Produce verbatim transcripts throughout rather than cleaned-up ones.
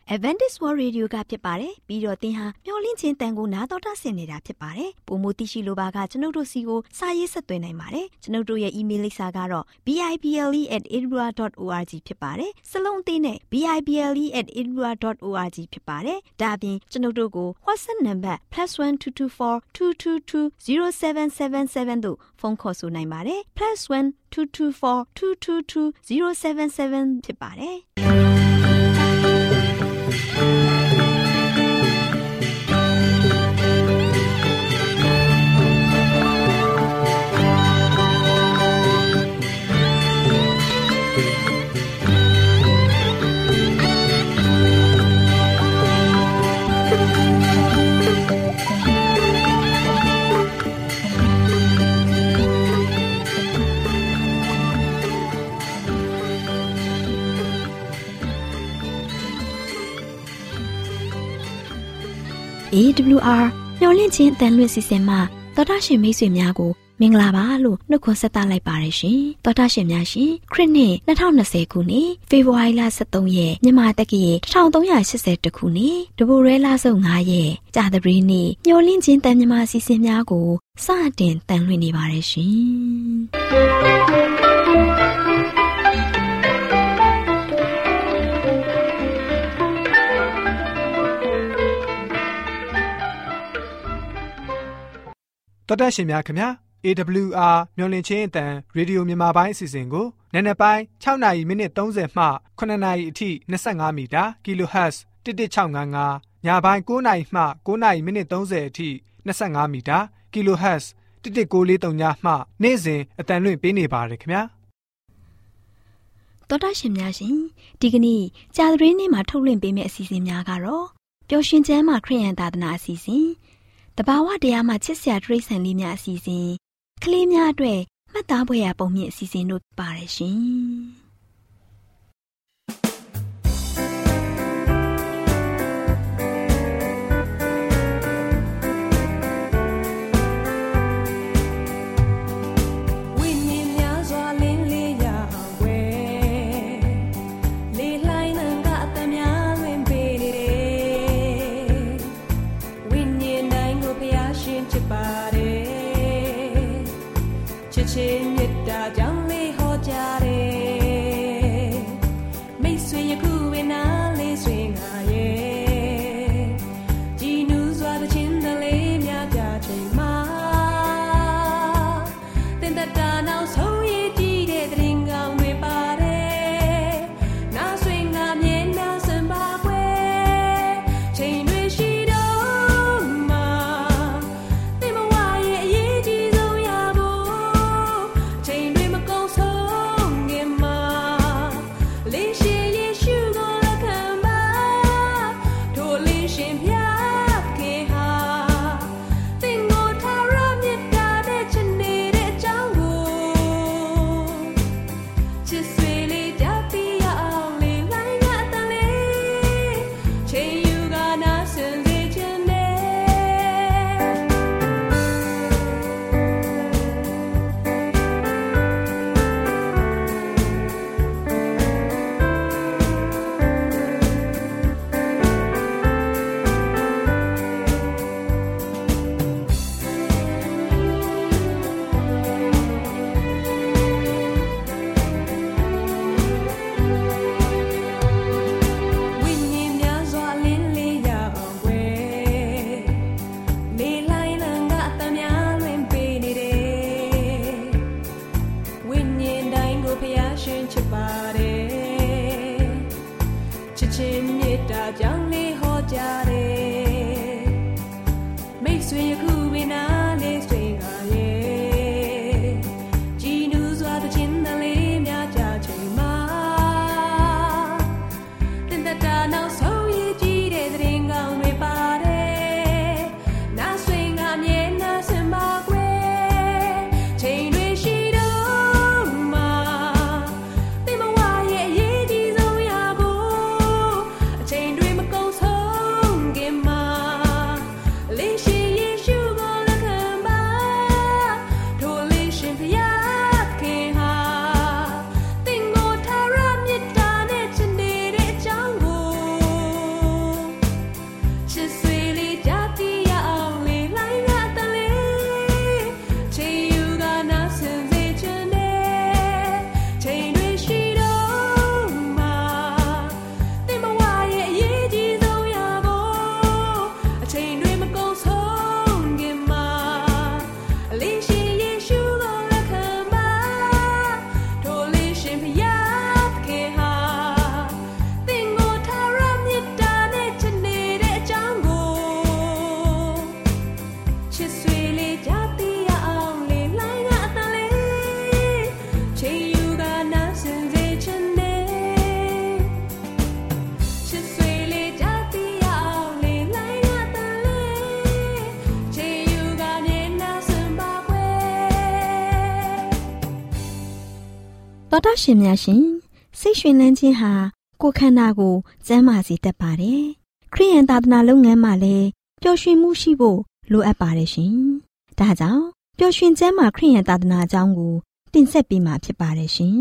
Adventist World Radio ကဖြစ်ပါတယ်ပြီးတော့သင်ဟာမျော်လင့်ခြင်းတန်ကိုနားတော်တာဆင်နေတာဖြစ်ပါတယ်ပုံမသိရှိလိုပါကကျွန်ုပ်တို့စီကိုစာရေးဆက်သွင်းနိုင်ပါတယ်ကျွန်ုပ်တို့ရဲ့ email လိပ်စာကတော့ b i b l e at a w r dot org ဖြစ်ပါတယ်စလုံးအသေးနဲ့ b i b l e at a w r dot org ဖြစ်ပါတယ်ဒါအပြင်ကျွန်ုပ်တို့ကို WhatsApp နံပါတ် plus one two two four two two two zero seven seven seven တို့ဖုန်းခေါ်ဆိုနိုင်ပါတယ် plus one two two four two two two zero seven seven ဖြစ်ပါတယ်A W R မျော်လင့်ခြင်းအတန်လွင့်စီစဉ်မှာသောတာရှင်မိတ်ဆွေများကိုမင်္ဂလာပါလို့နှုတ်ခွန်းဆက်သလိုက်ပါရရှင်သောတာရှင်များရှင်ခရစ်နှစ်၂၀၂၀ခုနှစ်ဖေဖော်ဝါရီလ၁၃ရက်မြန်မာတက္ကရာ၁၃၈၁ခုနှစ်တဘူရဲလဆုပ်၅ရက်ကြာသပတေးနေ့မျော်လင့်ခြင်းတန်မြမစီစဉ်များကိုစတင်တန်လွင့်နေပါရရှင်တော်တော်ရှင်များခင်ဗျာ A W R မျော်လင့်ခြင်းအတန်ရေဒီယိုမြန်မာပိုင်းအစီအစဉ်ကိုနံနက်ပိုင်း၆နာရီမိနစ်၃၀မှခုနှစ်နာရီအထိ၂၅မီတာ Kilohertz တစ်တစ်၆၅၅ညပိုင်း၉နာရီမှ၉နာရီမိနစ်၃၀အထိ၂၅မီတာ Kilohertz တစ်တစ်၉၄၃ညမှနေ့စဉ်အတန်လွင့်ပေးနေပါတယ်ခင်ဗျာတော်တော်ရှင်များရှင်ဒီကနေ့ကြာသပတေးနေ့မှာထုတ်လွှင့်ပေးမယ့်အစီအစဉ်များကတော့ပျော်ရွှင်ခြင်းမှာခရိယန်သာသနာအစီအစဉ်တဘာဝတရားမှာချစ်စရာတိရစ္ဆာန်လေးများအစီအစဉ်ကလေးများအတွက်မှတ်သားဖွယ်ရာပုံမြင့်အစီအစဉ်တို့ပါတယ်ရှင်တော်တာရှင်များရှင်စိတ်ရွှင်လန်းခြင်းဟာကိုယ်ခန္ဓာကိုကျန်းမာစေတတ်ပါတယ်ခရိယန်သာသနာလုပ်ငန်းမှာလည်းပျော်ရွှင်မှုရှိဖို့လိုအပ်ပါတယ်ရှင်ဒါကြောင့်ပျော်ရွှင်ကျန်းမာခရိယန်သာသနာအကြောင်းကိုတင်ဆက်ပေးမှာဖြစ်ပါတယ်ရှင်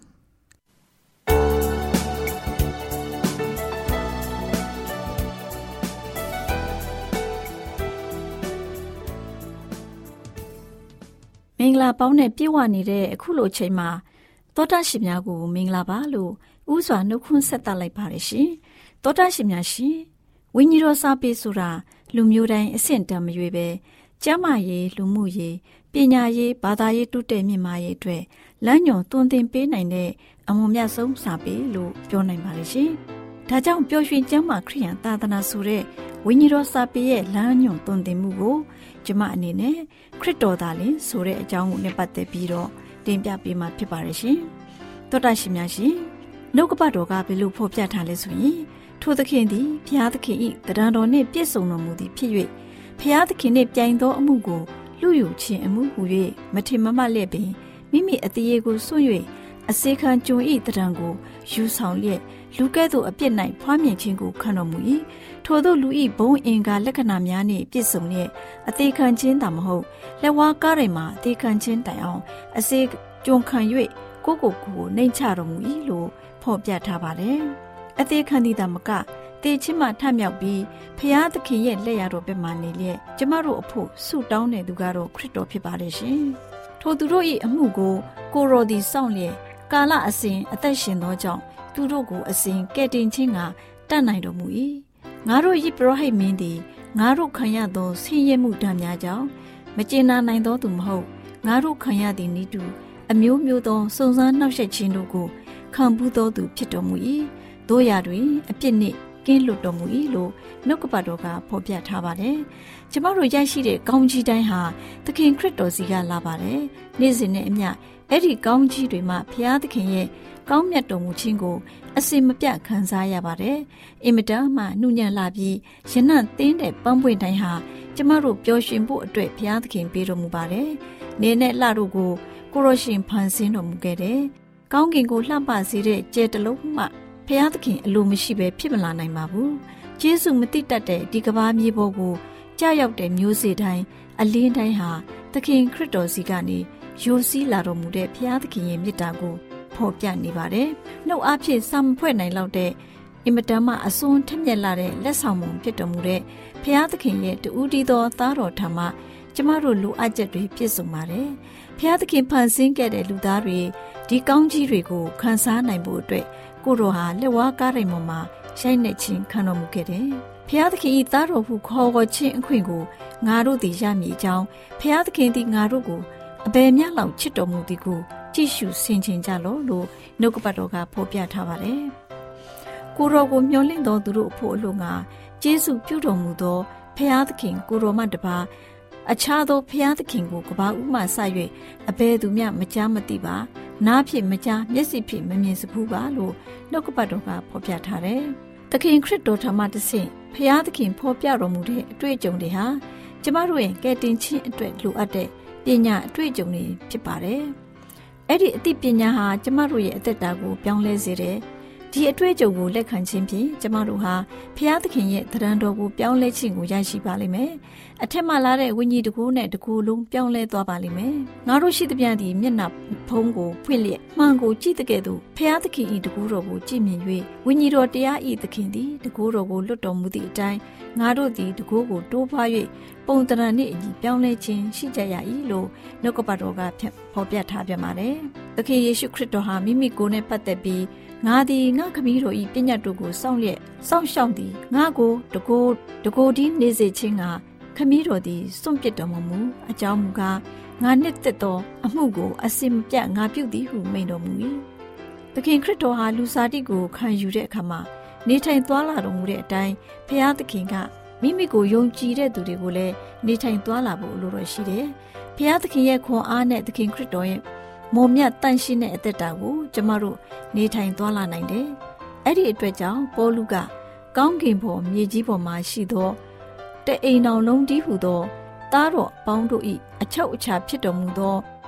မင်္ဂလာပေါင်းနဲ့ပြည့်ဝနေတဲ့အခုလိုအချိန်မှာသောတာရှင်များကိုမင်္ဂလာပါလို့ဥစွာနှုတ်ခွန်းဆက်သလိုက်ပါရရှင်သောတာရှင်များရှင်ဝိညာဉ်တော်စာပေဆိုတာလူမျိုးတိုင်းအဆင့်တန်းမရွေးပဲကျမ်းမာရေးလူမှုရေးပညာရေးဘာသာရေးတိုးတက်မြင့်မားရေးအတွက်လမ်းညွှန်သွန်သင်ပေးနိုင်တဲ့အမွန်မြတ်ဆုံးစာပေလို့ပြောနိုင်ပါရရှင်ဒါကြောင့်ပျော်ရွှင်ကျမ်းမာခရိယန်သာသနာဆိုတဲ့ဝိညာဉ်တော်စာပေရဲ့လမ်းညွှန်သွန်သင်မှုကိုကျမအနေနဲ့ခရစ်တော်သားလင်ဆိုတဲ့အကြောင်းကိုနဲ့ပတ်သက်ပြီးတော့တင်ပြပေးမှာဖြစ်ပါရရှင်သောတာရှင်များရှင်နှုတ်ကပတ်တော်ကဘယ်လိုဖော်ပြထားလဲဆိုရင်ထိုသခင်သည်ဘုရားသခင်၏တရံတော်နှင့်ပြည့်စုံတော်မူသည်ဖြစ်၍ဘုရားသခင်နှင့်ပြိုင်သောအမှုကိုလူယူခြင်းအမှုဟူ၍မထင်မမှတ်လျက်ပင်မိမိအတရေကိုစွန့်၍အစေခံကျွန်၏တရံကိုယူဆောင်လျက်လူကဲ့သို့အပြစ်၌ဖွားမြင်ခြင်းကိုခံတော်မူ၏ထိုသို့လူ၏ဘုံအင်္ဂါလက္ခဏာများနှင့်ပြည့်စုံလျက်အသေးခံခြင်းသာမဟုတ်လက်ဝါးကားတွေမှာအသေးခံခြင်းတိုင်အောင်အစေကျွန်ခံ၍ကိုကိုကိုနှိမ့်ချတော်မူ၏လို့ဖော်ပြထားပါတယ်အသေးခံသည်သာမကတေချင်းမှထမြောက်ပြီးဖျားသခင်ရဲ့လက်ရတော်ဘက်မှနေလျက်ကျမတို့အဖို့ဆုတောင်းတဲ့သူကတော့ခရစ်တော်ဖြစ်ပါတယ်ရှင်ထိုသူတို့၏အမှုကိုကိုရော်သည်စောင့်လျက်ကာလအစဉ်အသက်ရှင်သောကြောင့်သူတို့ကိုအစဉ်ကဲ့တင်ခြင်းကတတ်နိုင်တော်မူ၏ငါတို့ဤပရောဟိတ်မင်းသည်ငါတို့ခံရသောဆင်းရဲမှုဒဏ်များကြောင့်မကျေနပ်နိုင်သောသူမဟုတ်ငါတို့ခံရသည့်ဤသူအမျိုးမျိုးသောစုံစမ်းနှောက်ယှက်ခြင်းတို့ကိုခံပူးသောသူဖြစ်တော်မူ၏တို့ရာတွင်အပြစ်နှင့်ကင်းလွတ်တော်မူ၏လို့နှုတ်ကပတ်တော်ကဖော်ပြထားပါတယ်ကျမတို့ရရှိတဲ့ကောင်းကြီးတိုင်းဟာသခင်ခရစ်တော်စီကလာပါတယ်နေ့စဉ်နဲ့အမျှအဲ့ဒီကောင်းကြီးတွေမှာဘုရားသခင်ရဲ့ကောင်းမြတ်တော်မူခြင်းကိုအစင်မပြတ်ခံစားရပါတယ်အင်မတန်မှနှုညံ့လာပြီးရနံ့သင်းတဲ့ပန်းပွင့်တိုင်းဟာကျမတို့ပျော်ရွှင်ဖို့အတွက်ဘုရားသခင်ပေးတော်မူပါတယ်နေနဲ့လှတို့ကိုကိုရရှင်ဖန်ဆင်းတော်မူခဲ့တယ်ကောင်းကင်ကိုလှပစေတဲ့ကြဲတလုံးမှဘုရားသခင်အလိုမရှိဘဲဖြစ်မလာနိုင်ပါဘူးဂျေစုမတိတတ်တဲ့ဒီကဘာမြေပေါ်ကိုကြာရောက်တဲ့မျိုးစေ့တိုင်းအလင်းတိုင်းဟာသခင်ခရစ်တော်စီကနေယိုစီးလာတော်မူတဲ့ဘုရားသခင်ရဲ့မေတ္တာကိုဖော်ပြနေပါတယ်နှုတ်အားဖြင့်စာမဖွဲ့နိုင်လောက်တဲ့အင်မတန်မှအစွန်းထက်မြက်လာတဲ့လက်ဆောင်မှုဖြစ်တော်မူတဲ့ဘုရားသခင်ရဲ့တူးတီသောသားတော်ထံမှကျမတို့လိုအပ်ချက်တွေပြည့်စုံပါတယ်ဘုရားသခင်ဖန်ဆင်းခဲ့တဲ့လူသားတွေဒီကောင်းကြီးတွေကိုခံစားနိုင်ဖို့အတွက်ကိုတော်ဟာလက်ဝါးကားတိုင်ပေါ်မှာရိုက်နှက်ခြင်းခံတော်မူခဲ့တယ်။ဘုရားသခင်၏သားတော်ဟုခေါ်ဝေါ်ခြင်းအခွင့်ကိုငါတို့သည်ရမည်အကြောင်းဘုရားသခင်သည်ငါတို့ကိုအဘယ်မျှလောက်ချစ်တော်မူသည်ကိုကြည့်ရှုဆင်ခြင်ကြလော့လို့နှုတ်ကပတ်တော်ကဖော်ပြထားပါတယ်။ကိုတော်ကိုမျှော်လင့်သောသူတို့အဖို့အလို့ငါကျေးဇူးပြုတော်မူသောဘုရားသခင်ကိုတော်မှတပါးအခြားသောဘုရားသခင်ကိုကဘာဥမှစ၍အဘယ်သူမျှမကြားမသိပါနားဖြင့်မကြားမျက်စိဖြင့်မမြင်စဖူးပါလို့နှုတ်ကပတ်တော်ကဖော်ပြထားတယ်။သခင်ခရစ်တော်ထံမှတဆင့်ဘုရားသခင်ဖော်ပြတော်မူတဲ့အတွေ့အကြုံတွေဟာကျမတို့ရဲ့ကယ်တင်ခြင်းအတွက်လိုအပ်တဲ့ပညာအတွေ့အကြုံတွေဖြစ်ပါတယ်။အဲ့ဒီအသိပညာဟာကျမတို့ရဲ့အသက်တာကိုပြောင်းလဲစေတယ်။ဒီအတွေ့အကြုံကိုလက်ခံခြင်းဖြင့်ကျမတို့ဟာဘုရားသခင်ရဲ့သဏ္ဍာန်တော်ကိုပြောင်းလဲခြင်းကိုရရှိပါလိမ့်မယ်။အထက်မှလာတဲ့ဝိညာဉ်တကူနဲ့တကူလုံးပြောင်းလဲသွားပါလိမ့်မယ်။ငါတို့ရှိသမျှဒီမျက်နှာဖုံးကိုဖွင့်လျက်မှန်ကိုကြည့်တဲ့ကဲ့သို့ဘုရားသခင်၏တကူတော်ကိုကြည့်မြင်၍ဝိညာဉ်တော်တရား၏သခင်သည်တကူတော်ကိုလွတ်တော်မူသည့်အတိုင်းငါတို့သည်တကူကိုတိုးပွား၍ပုံသဏ္ဍာန်နှင့်အညီပြောင်းလဲခြင်းရှိကြရ၏လို့နှုတ်ကပတ်တော်ကဖော်ပြထားပြန်ပါတယ်။သခင်ယေရှုခရစ်တော်ဟာမိမိကိုယ်နဲ့ပတ်သက်ပြီးငါသည်ငါခမည်းတော်၏ပညတ်တို့ကိုစောင့်လျက်စောင့်ရှောက်သည်ငါကိုတကိုးတကိုးဒီနေစေခြင်းကခမည်းတော်သည်စွန့်ပစ်တော်မမူအကြောင်းမူကားငါနှစ်သက်သောအမှုကိုအစင်မပြတ်ငါပြုသည်ဟုမိန့်တော်မူ၏သခင်ခရစ်တော်ဟာလူစားတိကိုခံယူတဲ့အခါမှာနေထိုင်သွားလာတော်မူတဲ့အတိုင်းဘုရားသခင်ကမိမိကိုယုံကြည်တဲ့သူတွေကိုလည်းနေထိုင်သွားလာဖို့လိုတော်ရှိတယ်ဘုရားသခင်ရဲ့ခွန်အားနဲ့သခင်ခရစ်တော်ရဲ့မုံမြတ်တန့်ရှင်းတဲ့အသက်တာကိုကျမတို့နေထိုင်သွားလာနိုင်တယ်။အဲ့ဒီအတွက်ကြောင့်ပေါလုကကောင်းကင်ပေါ်မြေကြီးပေါ်မှာရှိသောတအိမ်တော်လုံးတည်းဟူသောသားတော်အပေါင်းတို့၏အချုပ်အခြာဖြစ်တော်မူသော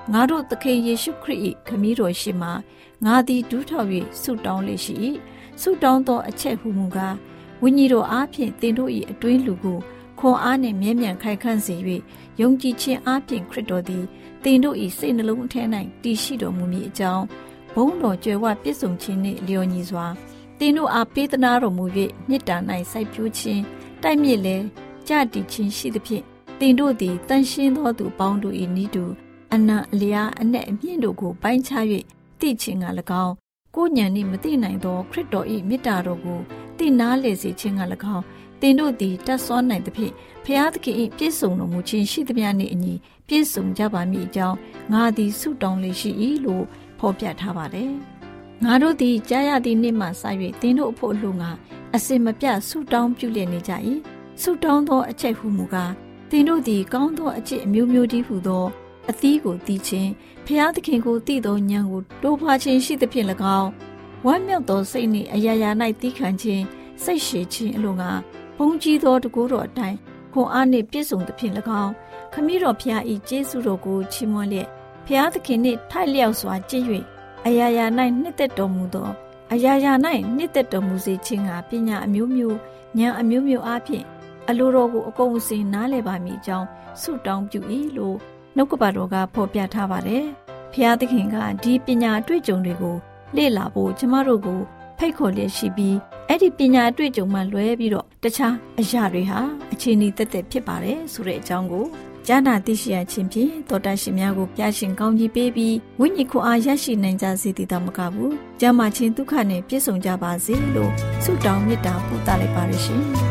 ငါတို့သခင်ယေရှုခရစ်၏ခမည်းတော်ရှိမှငါသည်ဒူးထောက်၍ဆုတောင်းလေရှိ၏ဆုတောင်းသောအချက်ဟုမူကားဝိညာဉ်တော်အားဖြင့်သင်တို့၏အတွင်းလူကိုခွန်အားနှင့်မြဲမြံခိုင်ခန့်စေ၍ယုံကြည်ခြင်းအားဖြင့်ခရစ်တော်သည်သင်တို့၏စိတ်နှလုံးအထဲ၌တည်ရှိတော်မူမည်အကြောင်းဘုန်းတော်ကြွယ်ဝပြည့်စုံခြင်းနှင့်လျော်ညီစွာသင်တို့အားပေးသနာတော်မူ၍မေတ္တာ၌စိုက်ပျိုးခြင်းတိုက်မြစ်လဲကြတည်ခြင်းရှိသဖြင့်သင်တို့သည်တန်ရှင်းသောသူပေါင်းတို့၏နိတုအနံ့အလျားအ내အမြင့်တို့ကိုပိုင်းခြား၍သိခြင်းက၎င်းကိုဉာဏ်နှင့်မသိနိုင်သောခရစ်တော်၏မေတ္တာတော်ကိုသိနာလေစေခြင်းက၎င်းသင်တို့သည်တတ်စွမ်းနိုင်သဖြင့်ဖျားသခင်၏ပြည့်စုံတော်မူခြင်းရှိသမျှနှင့်အညီပြည့်စုံကြပါမည်အကြောင်းငါသည်ဆုတောင်းလေရှိ၏လို့ဖော်ပြထားပါတယ်။ငါတို့သည်ကြားရသည့်နေ့မှစ၍သင်တို့အဖို့အလို့ငါအစင်မပြတ်ဆုတောင်းပြုလျက်နေကြ၏ဆုတောင်းသောအချက်ဟုမူကားသင်တို့သည်ကောင်းသောအချက်အမျိုးမျိုးတည်းဟုသောအသီးကိုသိခြင်းဖျားသခင်ကိုသိသောဉာဏ်ကိုတိုးပွားခြင်းရှိသဖြင့်၎င်းဝမ်းမြောက်သောစိတ်နှင့်အရာရာ၌သီးခံခြင်းစိတ်ရှည်ခြင်းအလိုငါဘုန်းကြီးသောတကူတော်အတိုင်းခွန်အားနှင့်ပြည့်စုံသဖြင့်၎င်းခမည်းတော်ဖျား၏ကျေးဇူးတော်ကိုချီးမွမ်းလျက်ဖျားသခင်နှင့်ထိုက်လျောက်စွာကြည်၍အရာရာ၌နှစ်သက်တော်မူသောအရာရာ၌နှစ်သက်တော်မူစေခြင်းကပညာအမျိုးမျိုးဉာဏ်အမျိုးမျိုးအားဖြင့်အလိုတော်ကိုအကုန်အစင်နားလည်ပါမည်အကြောင်းဆုတောင်းပြု၏လို့နှုတ်ကပတ်တော်ကဖော်ပြထားပါတယ်။ဖျားသခင်ကဒီပညာအတွေ့အကြုံတွေကိုလေ့လာဖို့ကျမတို့ကိုဖိတ်ခေါ်လျက်ရှိပြီးအဲ့ဒီပညာအတွေ့အကြုံမှလွဲပြီးတော့တခြားအရာတွေဟာအခြေအနေသက်သက်ဖြစ်ပါတယ်ဆိုတဲ့အကြောင်းကိုကြားနာသိရှိရခြင်းဖြင့်သောတာရှင်များကိုပြရှင်ကောင်းကြီးပေးပြီးဝိညာဉ်ခွန်အားရရှိနိုင်ကြစေတည်တော်မူကားဘူး။ကျမ်းမာခြင်းဒုက္ခနဲ့ပြည့်စုံကြပါစေလို့ဆုတောင်းမေတ္တာပို့သလိုက်ပါရရှင်။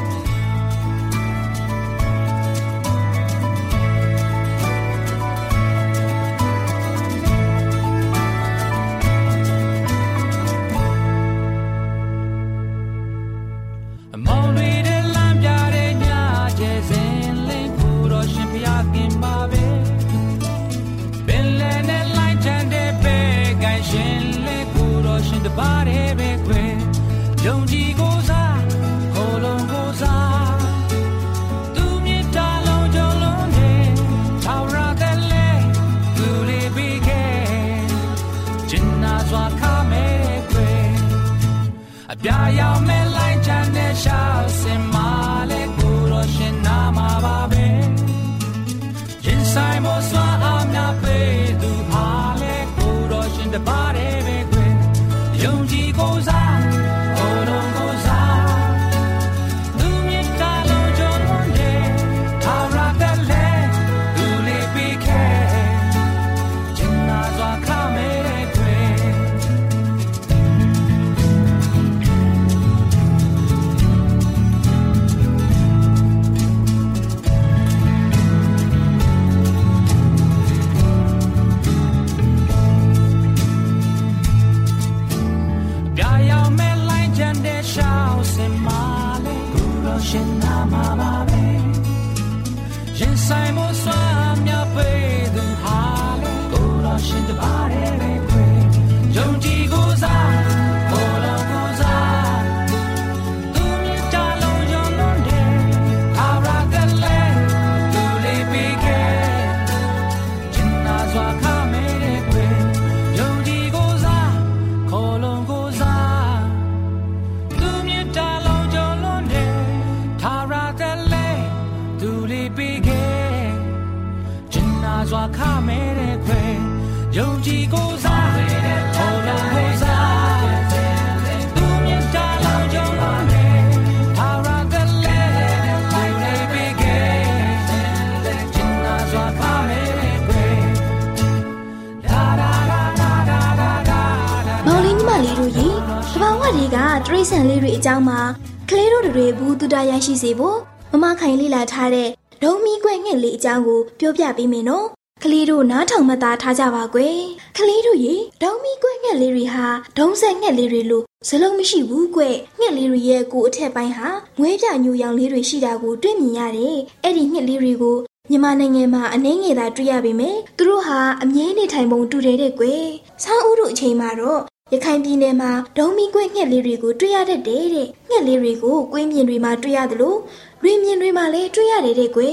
ကတရိษံလေးတွေအကြောင်းမှာကလေးတို့တွေဘူးတူတာရရှိစေဖို့မမခိုင်လေးလာထားတဲ့ဒုံမီကွဲ့ငှက်လေးအကြောင်းကိုပြောပြပေးမယ်နော်ကလေးတို့နားထောင်မှသာထားကြပါကွယ်ကလေးတို့ရေဒုံမီကွဲ့ငှက်လေးတွေဟာဒုံဆက်ငှက်လေးတွေလို့စလုံးမရှိဘူးကွယ်ငှက်လေးတွေရဲ့ကိုယ်အထက်ပိုင်းဟာငွေပြညူရောင်လေးတွေရှိတာကိုတွေ့မြင်ရတယ်အဲ့ဒီငှက်လေးတွေကိုမြန်မာနိုင်ငံမှာအနှင်းငယ်သာတွေ့ရပေမဲ့သူတို့ဟာအမြဲနေထိုင်ပုံတူတယ်တဲ့ကွယ်ဆောင်းဦးတို့အချိန်မှာတော့ရခိုင်ပြည်နယ်မှာဒုံမီကွဲ့ငှက်လေးတွေကိုတွေ့ရတတ်တယ်တဲ့ငှက်လေးတွေကိုကွင်းပြင်တွေမှာတွေ့ရတယ်လို့ရင်းမြင်တွေမှာလည်းတွေ့ရတယ်တဲ့ကွယ်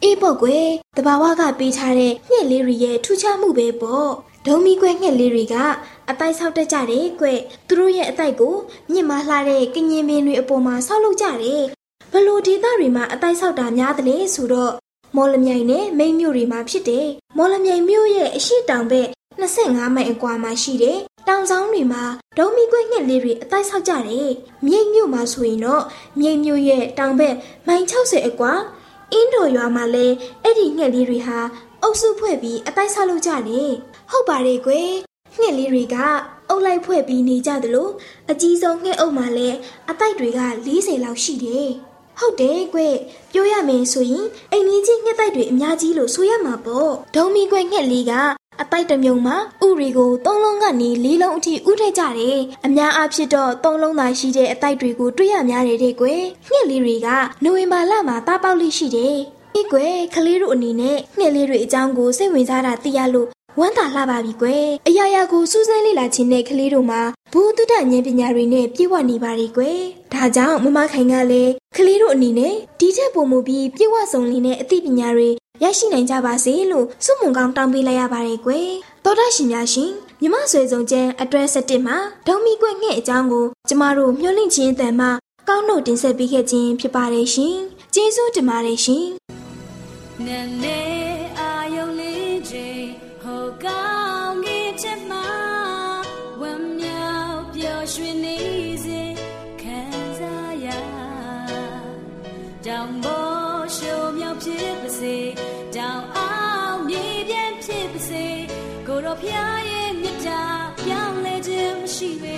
အေးပေါ့ကွယ်တဘာဝကပေးထားတဲ့ငှက်လေးတွေရဲ့ထူးခြားမှုပဲပေါ့ဒုံမီကွဲငှက်လေးတွေကအတိုက်ဆောက်တတ်ကြတယ်ကွသူတို့ရဲ့အတိုက်ကိုမြင့်မားလှတဲ့ကညင်ပင်တွေအပေါ်မှာဆောက်လုပ်ကြတယ်ဘလို့ဒေသတွေမှာအတိုက်ဆောက်တာများတယ်လေဆိုတော့မော်လမြိုင်နဲ့မိန်းမြို့တွေမှာဖြစ်တယ်မော်လမြိုင်မြို့ရဲ့အရှိတောင်ဘက်နှစ်ဆယ့်ငါးမိုင်အကွာမှာရှိတယ်တောင်ဆောင်တွေမှာဒုံမီကွဲငှက်လေးတွေအတိုက်ဆောက်ကြတယ်မြိတ်မြို့မှာဆိုရင်တော့မြိတ်မြို့ရဲ့တောင်ဘက်မိုင်ခြောက်ဆယ်အကွာအင်းတော်ရွာမှာလည်းအဲ့ဒီငှက်လေးတွေဟာအုပ်စုဖွဲ့ပြီးအတိုက်ဆောက်လုပ်ကြတယ်ဟုတ်ပါတယ်ကွယ်ငှက်လေးတွေကအုပ်လိုက်ဖွဲ့ပြီးနေကြသလိုအကြီးဆုံးငှက်အုပ်မှာလည်းအတိုက်တွေက၄၀လောက်ရှိတယ်ဟုတ်တယ်ကွပြောရမယ်ဆိုရင်အိမ်ကြီးငှက်တိုက်တွေအများကြီးလို့ဆိုရမှာပေါ့ဒုံမီကွဲငှက်လေးကအတိုက်တစ်မြုံမှာဥတွေကိုသုံးလုံးကနေလေးလုံးအထိဥထည့်ကြတယ်အများအားဖြင့်တော့သုံးလုံးသာရှိတဲ့အတိုက်တွေကိုတွေ့ရများတယ်တဲ့ကွယ်ငှက်လေးတွေကနိုဝင်ဘာလမှာသားပေါက်လေးရှိတယ်ဒီကွယ်ကလေးတို့အနေနဲ့ငှက်လေးတွေအကြောင်းကိုစိတ်ဝင်စားတာသိရလို့ဝမ်းသာလှပါပြီကွယ်အရာရာကိုစူးစမ်းလေ့လာခြင်းနဲ့ကလေးတို့မှာဘူတုဒ္ဒဉာဏ်ပညာတွေနဲ့ပြည့်ဝနေပါ रे ကွယ်ဒါကြောင့်မမခိုင်ကလည်းကလေးတို့အနေနဲ့ဒီထက်ပိုမိုပြီးပြည့်ဝစုံလင်တဲ့အသိပညာတွေရရှိနိုင်ကြပါစေလို့ဆုမွန်ကောင်းတောင်းပေးလိုက်ရပါတယ်ကွယ်သောတာရှင်များရှင်မြမဆွေစုံကျန်းအတွဲ၁၁မှာဒုံမီကွဲငှက်အကြောင်းကိုကျမတို့မျှဝင့်ခြင်းအတန်မှကောင်းတို့တင်ဆက်ပေးခဲ့ခြင်းဖြစ်ပါတယ်ရှင်ကျေးဇူးတင်ပါတယ်ရှင်နည်းနည်းအာယုံလေးခြင်းဟောကောင်းကြီးချက်မှာဝမ်းမြောက်ပျော်ရွှင်နေစေခံစားရတောင်ပေါ်ရှုံမြောက်ဖြစ်ပါစေတောင်အောင်မြေပြန့်ဖြစ်ပါစေကိုတော်ဖျားရဲ့မြတ်တာပြောင်းလဲခြင်းမရှိပေ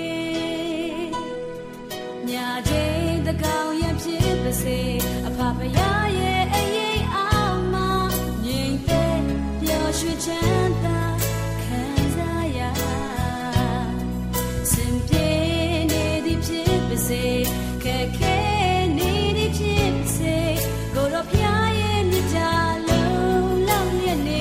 ညာခြင်းတကောင်ရဖြစ်ပါစေအဖဖယားရဲ့အရေးအောင်မှာငြိမ်သက်ပျော်ရွှင်ချမ်းသာခံစားရစင်ပြေနေသည်ဖြစ်ပါစေခက်ခဲနေသည်ဖြစ်ပါစေကိုတော်ဖျားရဲ့မြတ်တာလုံးလုံးရနေ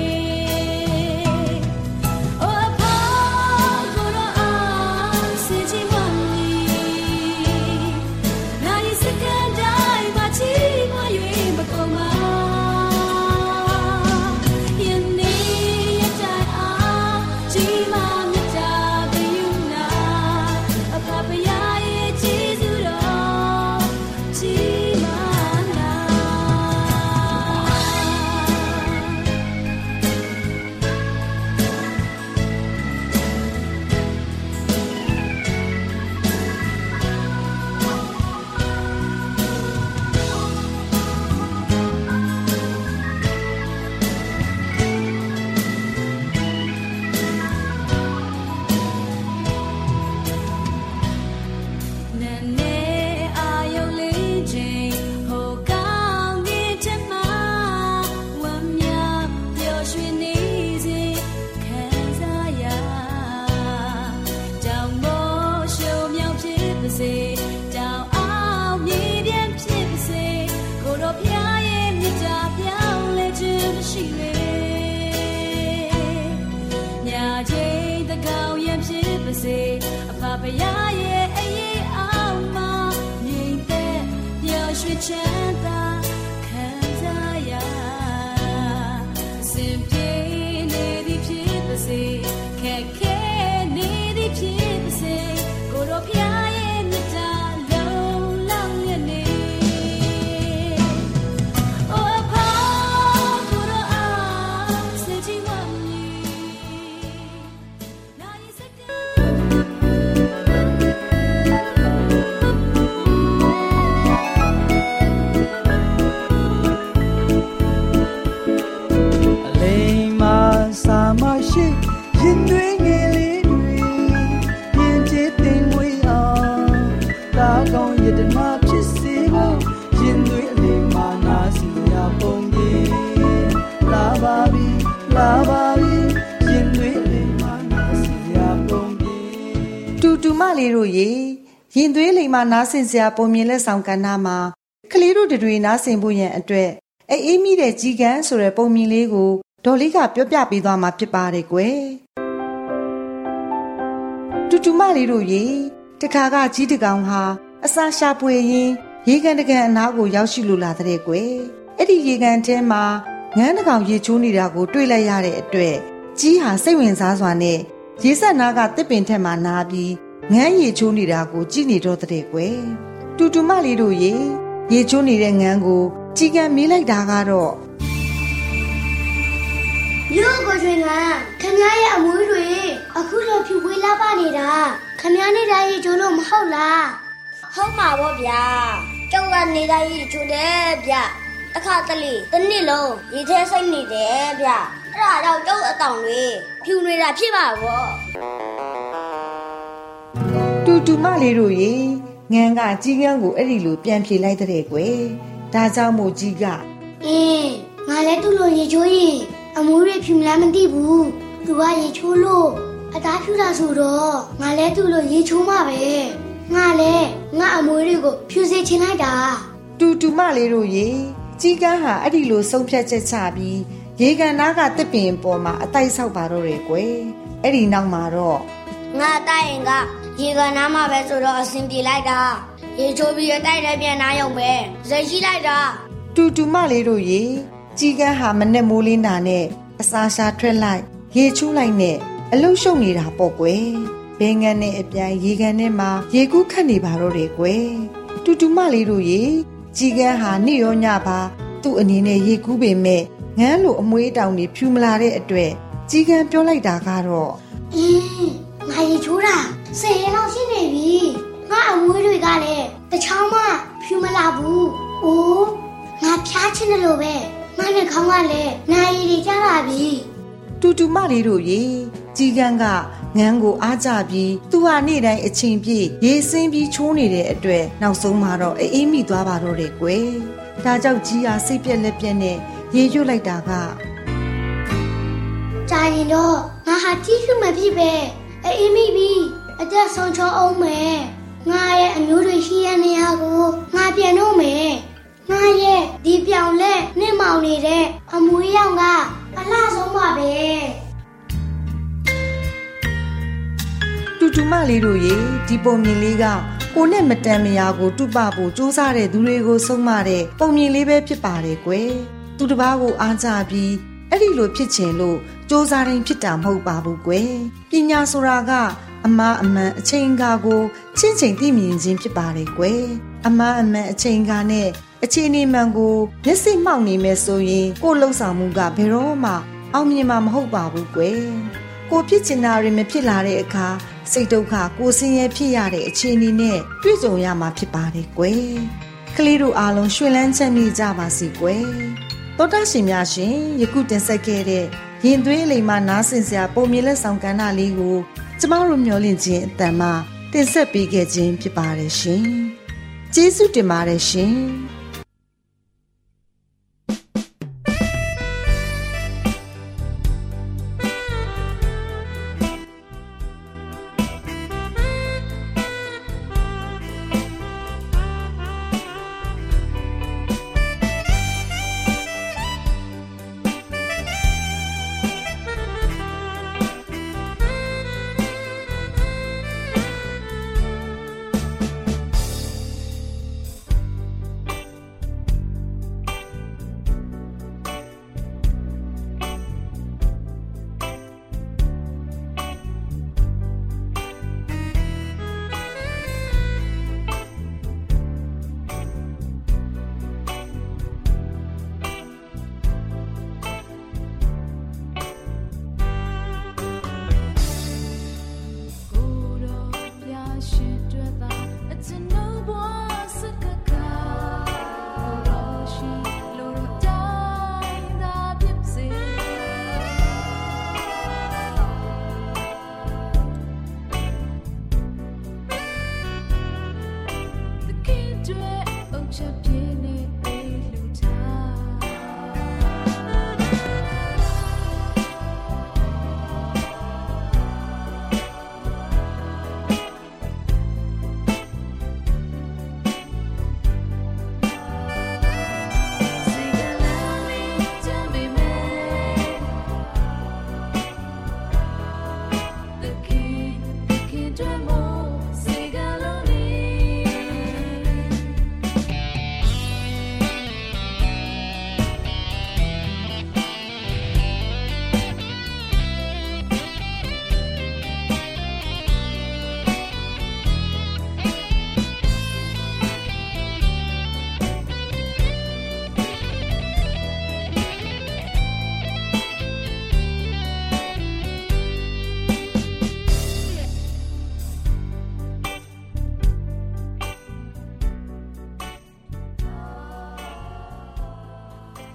အဖဖယားရဲ့အရေးအောင်မှာငြိမ်သက်ပျော်ရွှင်ချမ်းသာခံစားရစင်ပြေနေသည်ဖြစ်ပါစေခက်ခဲနေသည်ဖြစ်ပါစေကိုတော်ဖျားရဲ့မြတ်တာလုံးလုံးရနေလေးတို့ရေရင်သွေးလိမ်မာနားဆင်စရာပုံမြင်လက်ဆောင်ကဏ္ဍမှာကလေးတို့တွေနားဆင်ဖို့ရန်အတွက်အေးအေးမိတဲ့ကြီးကန်းဆိုတဲ့ပုံမြင်လေးကိုဒေါ်လေးကပြောပြပေးသွားမှာဖြစ်ပါတယ်ကွယ်တူတူမလေးတို့ရေတခါကကြီးတကောင်ဟာအစာရှာပွေရင်းရေကန်တကန်အနားကိုရောက်ရှိလိုလာတဲ့ကွယ်အဲ့ဒီရေကန်ထဲမှာငန်းတစ်ကောင်ရေချိုးနေတာကိုတွေ့လိုက်ရတဲ့အတွက်ကြီးဟာစိတ်ဝင်စားစွာနဲ့ရေဆက်နားကတစ်ပင်ထက်မှနားပြီးငန်းရေချိုးနေတာကိုကြည့်နေတော့တဲ့ကွယ်တူတူမလေးတို့ရေရေချိုးနေတဲ့ငန်းကိုကြီးကံမေးလိုက်တာကတော့မြို့ကိုကျွင်ကခင်ဗျားရဲ့အမွေးတွေအခုလိုဖြူဝေးလာပါနေတာခင်ဗျားနေတာရေချိုးလို့မဟုတ်လားဟုတ်မှာပေါ့ဗျာကျောင်းကနေတာရေချိုးတယ်ဗျတခါတလေတစ်နှစ်လုံးရေထဲစိတ်နေတယ်ဗျအဲ့ဒါတော့ကျောင်းအတောင်တွေဖြူနေတာဖြစ်ပါပေါ့တူတူမလေးတို့ရေငန်းကကြီးကန်းကိုအဲ့ဒီလိုပြန်ဖြေလိုက်တဲ့ကွယ်ဒါကြောင့်မို့ကြီးကအင်းငါလည်းသူ့လိုရေချိုးရင်အမွေးတွေဖြူမလားမသိဘူးသူကရေချိုးလို့အသားဖြူတာဆိုတော့ငါလည်းသူ့လိုရေချိုးမှပဲငါလည်းငါအမွေးတွေကိုဖြူစေချင်လိုက်တာတူတူမလေးတို့ရေကြီးကန်းဟာအဲ့ဒီလိုဆုံးဖြတ်ချက်ချပြီးရေကန်နားကတစ်ပင်ပေါ်မှာအတိုက်ဆောက်ပါတော့တယ်ကွယ်အဲ့ဒီနောက်မှာတော့ငါတိုက်ရင်ကရေကန်နားမှာပဲဆိုတော့အဆင်ပြေလိုက်တာရေချိုးပြီးတိုက်တဲ့ပြန်နားရုံပဲဇိတ်ရှိလိုက်တာတူတူမလေးတို့ရေကြီးကန်းဟာမနဲ့မိုးလင်းတာနဲ့အစာရှာထွက်လိုက်ရေချိုးလိုက်နဲ့အလုရှုံနေတာပေါ့ကွယ်ဘဲငန်းနဲ့အပြိုင်ရေကန်ထဲမှာရေကူးခတ်နေပါတော့တယ်ကွယ်တူတူမလေးတို့ရေကြီးကန်းဟာနေ့ရောညပါသူ့အနေနဲ့ရေကူးပေမဲ့ငန်းလိုအမွေးတောင်တွေဖြူမလာတဲ့အတွက်ကြီးကန်းပြောလိုက်တာကတော့အင်းငါရေချိုးတာဆယ်ရက်လောက်ရှိနေပြီငါအမွေးတွေကလည်းတချောင်းမှဖြူမလာဘူးအိုးငါဖျားချင်တယ်လို့ပဲငါနဲ့ခေါင်းကလည်းနိုင်ရည်ကြလာပြီတူတူမလေးတို့ရေကြီးကန်းကငန်းကိုအားကြပြီးသူဟာနေ့တိုင်းအချိန်ပြည့်ရေစင်းပြီးချိုးနေတဲ့အတွက်နောက်ဆုံးမှာတော့အေးမိသွားပါတော့တယ်ကွယ်ဒါကြောင့်ကြီးဟာစိတ်ပြက်လက်ပြက်နဲ့ရေရွတ်လိုက်တာကကြာရင်တော့ငါဟာကြီးစုမဖြစ်ပဲအေးမိပြီးအသက်ဆုံးချုံအောင်မယ်ငါရဲ့အမျိုးတွေရှိတဲ့နေရာကိုငါပြန်တော့မယ်ငါရဲ့ဒီပြောင်လက်နှင်းမောင်နေတဲ့အမွေးရောင်ကအလားဆုံးပါပဲတူတူမလေးတို့ရေဒီပုံမြင်လေးကကိုနဲ့မတန်မရာကိုတုပဖို့စူးစမ်းတဲ့သူတွေကိုဆုံးမတဲ့ပုံမြင်လေးပဲဖြစ်ပါတယ်ကွယ်သူတစ်ပါးကိုအားကြပြီးအဲ့ဒီလိုဖြစ်ချင်လို့စူးစမ်းတိုင်းဖြစ်တာမဟုတ်ပါဘူးကွယ်ပညာဆိုတာကအမှားအမှန်အချိန်ကားကိုချင်းချင်းသိမြင်ခြင်းဖြစ်ပါတယ်ကွယ်အမှားအမှန်အချိန်ကားနဲ့အခြေအနေမှန်ကိုမျက်စိမှောက်နေမယ်ဆိုရင်ကိုယ်လှုပ်ဆောင်မှုကဘယ်တော့မှအောင်မြင်မှာမဟုတ်ပါဘူးကွယ်ကိုဖြစ်ချင်တာတွေမဖြစ်လာတဲ့အခါစိတ်ဒုက္ခကိုဆင်းရဲဖြစ်ရတဲ့အခြေအနေနဲ့တွေ့ကြုံရမှာဖြစ်ပါတယ်ကွယ်ကလေးတို့အားလုံးရွှင်လန်းချမ်းမြေ့ကြပါစေကွယ်သောတာရှင်များရှင်ယခုတင်ဆက်ခဲ့တဲ့ရင်သွေးအလိမ်မှနားဆင်စရာပုံမြင်လက်ဆောင်ကဏ္ဍလေးကိုကျမတို့မျှဝင့်ခြင်းအတန်မှတင်ဆက်ပေးခဲ့ခြင်းဖြစ်ပါတယ်ရှင်ကျေးဇူးတင်ပါတယ်ရှင်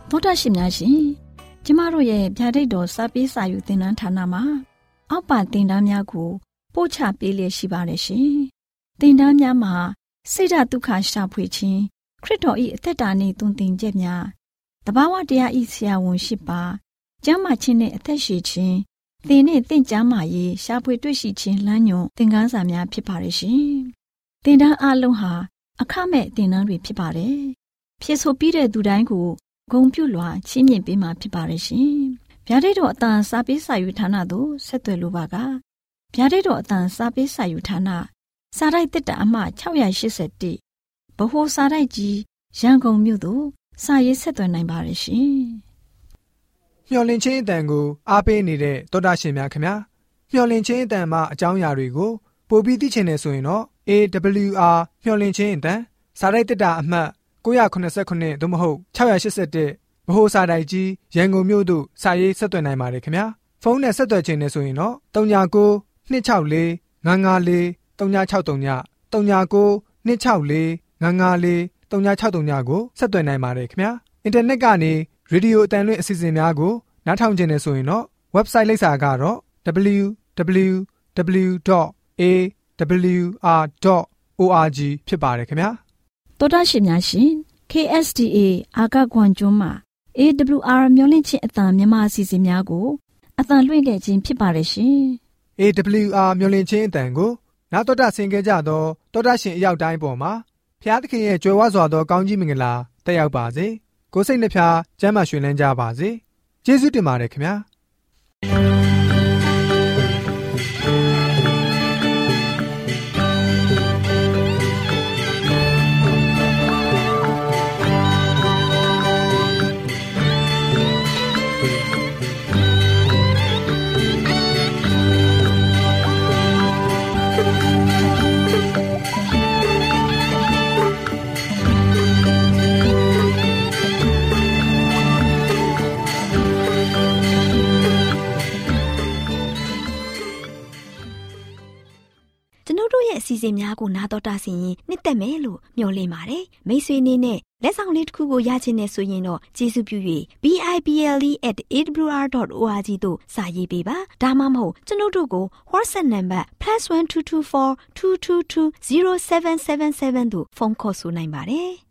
သောတာရှင်များရှင်ကျမတို့ရဲ့ဗျာဒိတ်တော်စာပေးစာယူသင်တန်းဌာနမှာအောက်ပါသင်တန်းများကိုပို့ချပေးလျက်ရှိပါတယ်ရှင်သင်တန်းများမှာစိတ်ဓာတ်ဒုက္ခရှာဖွေခြင်းခရစ်တော်၏အသက်တာနှင့်တုန်တင်ချက်များတဘာဝတရားဤဆရာဝန်ရှိပါကျမ်းမာခြင်းနှင့်အသက်ရှည်ခြင်းသင်နှင့်သင်ကျမ်းမာရေးရှာဖွေတွေ့ရှိခြင်းလမ်းညွန်သင်ခန်းစာများဖြစ်ပါရဲ့ရှင်သင်တန်းအလုံးဟာအခမဲ့သင်တန်းတွေဖြစ်ပါတယ်ဖြစ်ဆိုပြီးတဲ့သူတိုင်းကိုဂုဏ်ပြုလွှာချီးမြှင့်ပေးမှာဖြစ်ပါရဲ့ရှင်ဗျာဒိတ်တော်အတန်စာပေးစာယူဌာနသို့ဆက်သွယ်လိုပါကဗျာဒိတ်တော်အတန်စာပေးစာယူဌာနစာရိုက်တက်တာအမှ၆၈၁ဗဟိုစာရိုက်ကြီးရန်ကုန်မြို့သို့စာရေးဆက်သွယ်နိုင်ပါရဲ့ရှင်မျှော်လင့်ခြင်းအတန်ကိုအားပေးနေတဲ့သောတာရှင်များခင်ဗျာမျှော်လင့်ခြင်းအတန်မှာအကြောင်းအရာတွေကိုပိုပြီးသိချင်နေဆိုရင်တော့ အေ ဒဘလျူ အာ မျှော်လင့်ခြင်းအတန်စာရိုက်တက်တာအမှတ်၉၇၇သို့မဟုတ်၆၈၁ဗဟိုစာရိုက်ကြီးရန်ကုန်မြို့သို့စာရေးဆက်သွယ်နိုင်ပါတယ်ခင်ဗျာဖုန်းနဲ့ဆက်သွယ်ခြင်းနဲ့ဆိုရင်တော့၃၉ ၂၆၄ ၅၅၄ ၃၆၃ ၃၉ ၂၆၄ ၅၅၄ ၃၆၃ ကိုဆက်သွယ်နိုင်ပါတယ်ခင်ဗျာအင်တာနက်ကနေရေဒီယိုအတန်လွင့်အစီအစဉ်များကိုနားထောင်ခြင်းနဲ့ဆိုရင်တော့ website လိပ်စာကတော့ ဒဘလျူ ဒဘလျူ ဒဘလျူ ဒုတ် အေ ဒဘလျူ အာ ဒုတ် အို အာဂျီ ဖြစ်ပါတယ်ခင်ဗျာတော်တာရှင်များရှင် ကေ အက်စ် ဒီ အေ အာကခွန်ကျွန်းမှာ အေ ဒဘလျူ အာ မျော်လင့်ခြင်းအတန်မြန်မာအစီအစဉ်များကိုအတန်လွှင့်ခဲ့ခြင်းဖြစ်ပါတယ်ရှင်အေ ဒဘလျူ အာ မျော်လင့်ခြင်းအတန်ကိုနားတော်တာဆင်ကြကြသောတော်တာရှင်အရောက်တိုင်းပေါ်မှာဖျားသခင်ရဲ့ကြွယ်ဝစွာသောကောင်းကြီးမင်္ဂလာတက်ရောက်ပါစေကိုယ်စိတ်နှဖျားကျမ်းမာရွှင်လန်းကြပါစေကျေးဇူးတင်ပါတယ်ခင်ဗျာအစီအစဉ်များကိုနားတော်တာဆင်ရင်နှစ်သက်မယ်လို့မျှော်လင့်ပါတယ်မိတ်ဆွေအနေနဲ့လက်ဆောင်လေးတစ်ခုကိုရချင်နေဆိုရင်တော့ကျေးဇူးပြု၍ဘီ အိုင် ဘီ အယ် အီ at a w r dot org သို့စာရေးပေးပါဒါမှမဟုတ်ကျွန်တော်တို့ကို WhatsApp နံပါတ် plus one two two four two two two zero seven seven seven သို့ဖုန်းခေါ်ဆိုနိုင်ပါတယ်